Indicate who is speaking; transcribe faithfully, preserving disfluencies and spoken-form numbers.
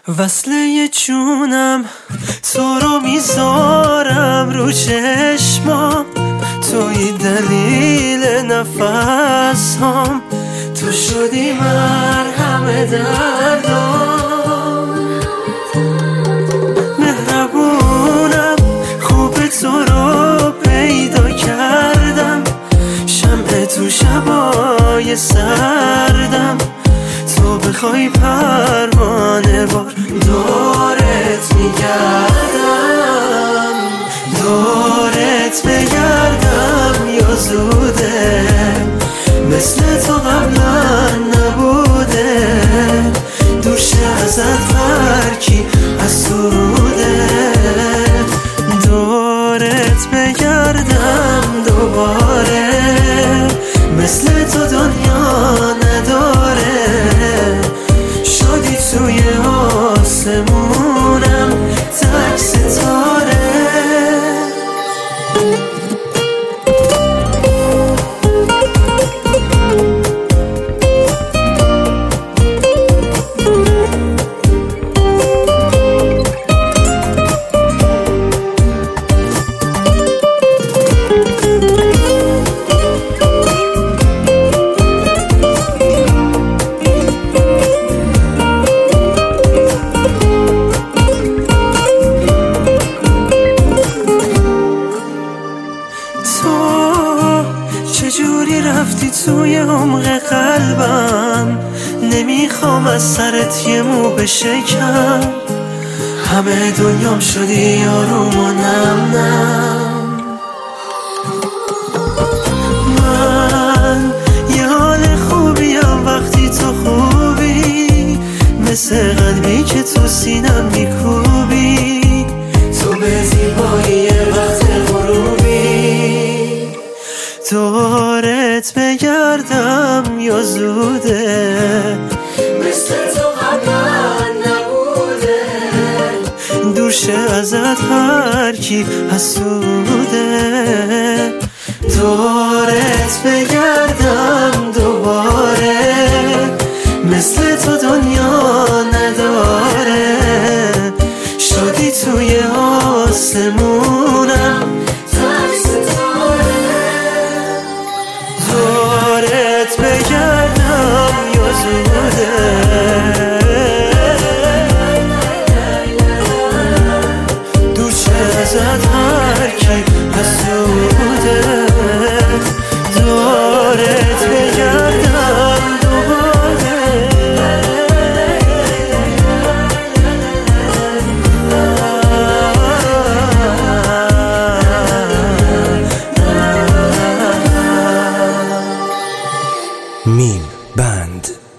Speaker 1: وصله جونم تو رو میذارم رو چشمام، توی دلیل نفسام، تو شدی مرهم دردام. مهربونم خوب تو رو پیدا کردم، شمع تو شبای سردم، تو بخوای پروانه بار دورت میگردم، دورت بگردم یا زوده، مثل تو قبلا نبوده، دور شه ازت هر کی حسوده، دورت بگردم دوباره، مثل تو دنیا نداره، شدی توی آسمونم تک ستاره. چجوری رفتی توی عمق قلبم، نمیخوام از سرت یه مو بشکم، همه دنیام شدی آروم و نم نم. من یه حال خوبیم وقتی تو خوبی، مثل قلبی که تو سینم میکوبی، تو به زیبایی وقت غروبی، دورت بگردم یا زوده، مثل تو قبلا نبوده، دور شه ازت هر کی حسوده، دورت بگردم دوباره، مثل تو دنیا نداره، شدی توی آسمونم دورت بگردم یا زوده، دور شه ازت هر کی حسوده، دورت بگردم دوباره،
Speaker 2: میم بند.